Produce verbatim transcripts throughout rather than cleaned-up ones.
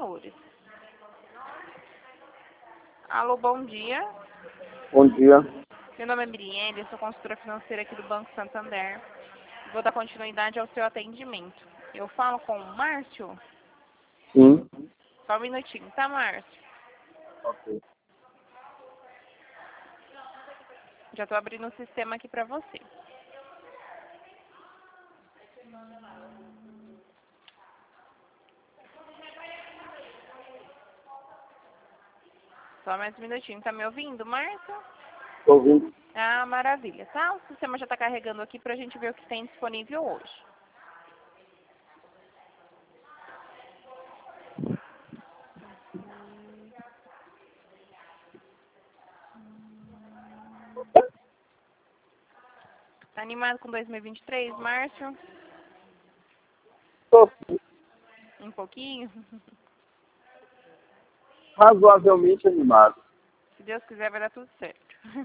valores. Alô, bom dia. Bom dia. Meu nome é Mirielle, eu sou consultora financeira aqui do Banco Santander. Vou dar continuidade ao seu atendimento. Eu falo com o Márcio? Sim. Só um minutinho, tá, Márcio? Ok. Já estou abrindo o sistema aqui para você. Só mais um minutinho. Tá me ouvindo, Márcio? Estou ouvindo. Ah, maravilha. Tá? O sistema já está carregando aqui para a gente ver o que tem disponível hoje. Tá animado com dois mil e vinte e três, Márcio? Estou Um pouquinho? razoavelmente animado. Se Deus quiser, vai dar tudo certo.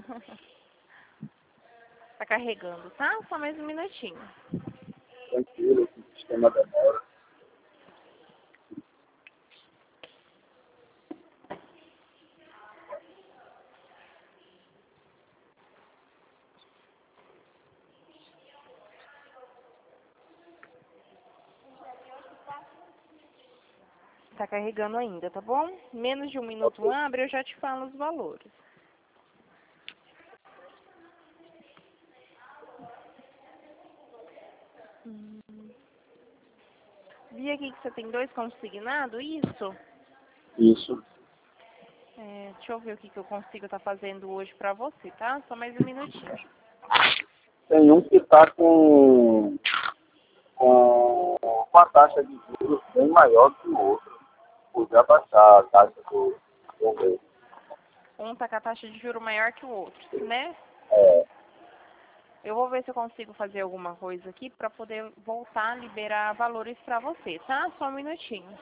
Tá carregando, tá? Só mais um minutinho. Tranquilo, o sistema demora. Tá carregando ainda, tá bom? Menos de um minuto Ok. abre, eu já te falo os valores. Hum. Vi aqui que você tem dois consignados, isso? Isso. É, deixa eu ver o que, que eu consigo estar fazendo hoje pra você, tá? Só mais um minutinho. Tem um que está com, com, com a taxa de juros bem maior que o outro. Podia baixar a taxa do governo. Um tá com a taxa de juro maior que o outro, né? É, Eu vou ver se eu consigo fazer alguma coisa aqui pra poder voltar a liberar valores pra você, tá? Só um minutinho.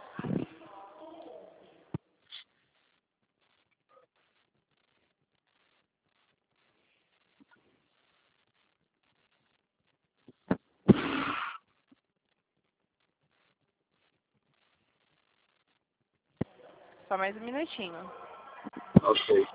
Só mais um minutinho. ok.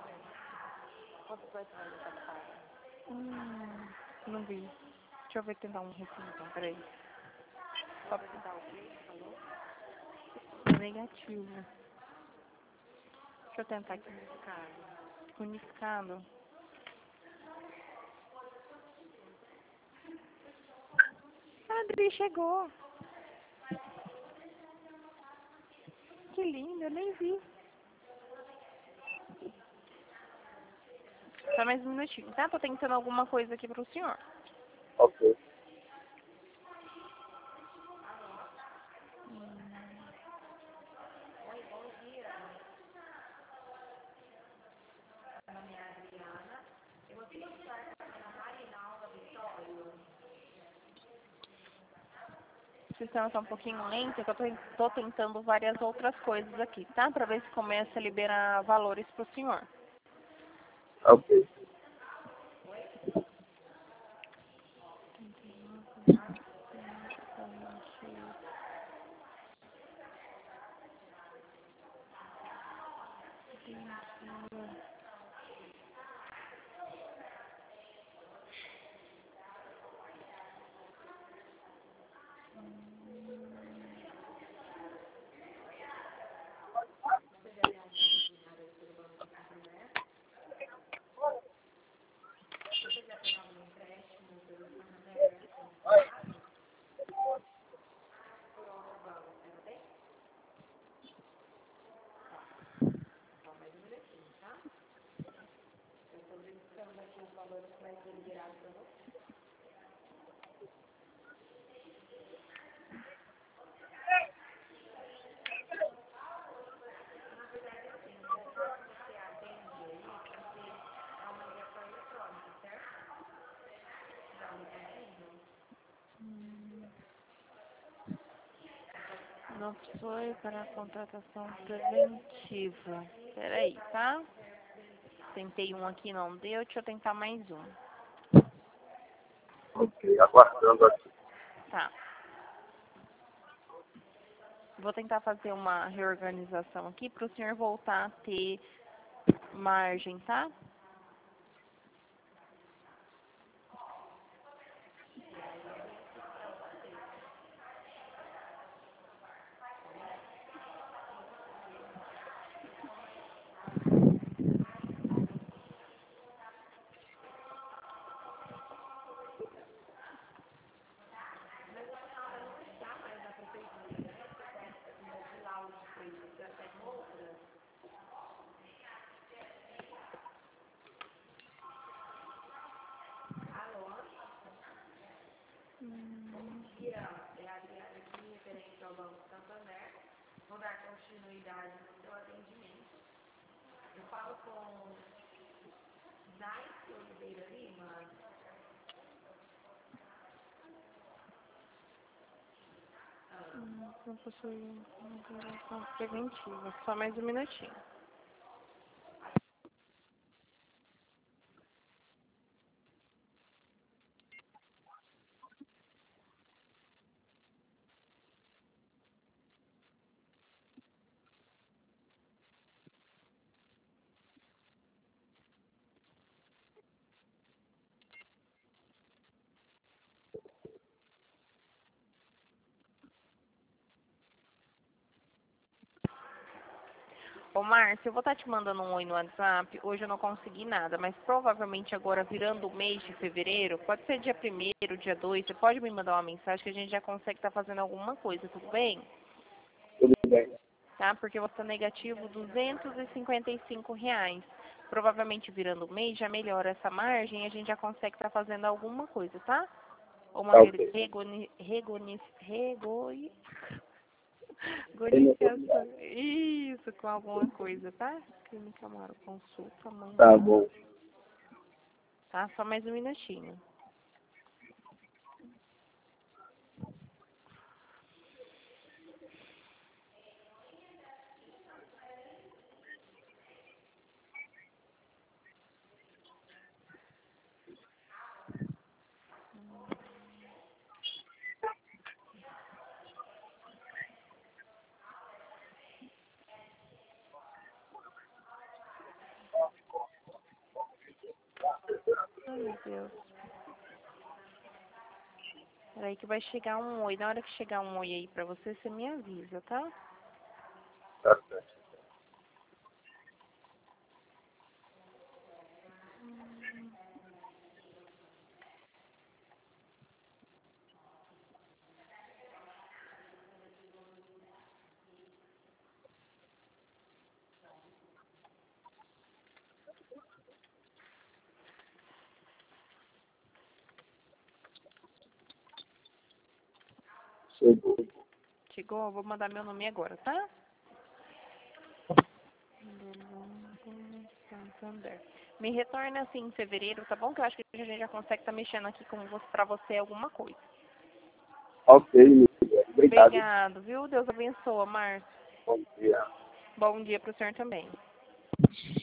Hum, não vi. Deixa eu ver tentar um recibo, então, peraí. Só pra tentar o quê? Falou? Negativo. Deixa eu tentar aqui. Unificado. Unificado. A Adri chegou. Que lindo, eu nem vi. Só mais um minutinho, tá? Tô tentando alguma coisa aqui pro senhor. Ok. O sistema tá um pouquinho lento, que eu tô, tô tentando várias outras coisas aqui, tá? Pra ver se começa a liberar valores pro senhor. Ok. Não foi para a contratação preventiva. Peraí, tá? Tentei um aqui, não deu. Deixa eu tentar mais um. Ok. Aguardando aqui. Tá. Vou tentar fazer uma reorganização aqui para o senhor voltar a ter margem, tá? Vou dar continuidade no seu atendimento. Eu falo com Naice Oliveira Lima. Não possui uma preventiva. Só mais um minutinho. Ô, Márcio, eu vou estar te mandando um oi no WhatsApp. Hoje eu não consegui nada, mas provavelmente agora, virando o mês de fevereiro, pode ser dia primeiro, dia dois, você pode me mandar uma mensagem que a gente já consegue estar fazendo alguma coisa, tudo bem? Tudo bem. Tá? Porque você está negativo duzentos e cinquenta e cinco reais. Provavelmente virando o mês já melhora essa margem e a gente já consegue estar fazendo alguma coisa, tá? Ou uma Tá re- ok. regoni, regoni, regoi, Gonificação. Isso, com alguma coisa, tá? Clínica Amaro, consulta, amanhã. Tá bom. Tá? Só mais um minutinho. Ai, meu Deus. Peraí que vai chegar um oi. Na hora que chegar um oi aí pra você, você me avisa, tá? Tá certo. Chegou. Chegou? Eu vou mandar meu nome agora, tá? Santander. Me retorna assim em fevereiro, tá bom? Que eu acho que a gente já consegue estar mexendo aqui com você, pra você alguma coisa. Ok, Lívia. Obrigado. Obrigado, viu? Deus abençoe, Márcio. Bom dia. Bom dia pro senhor também.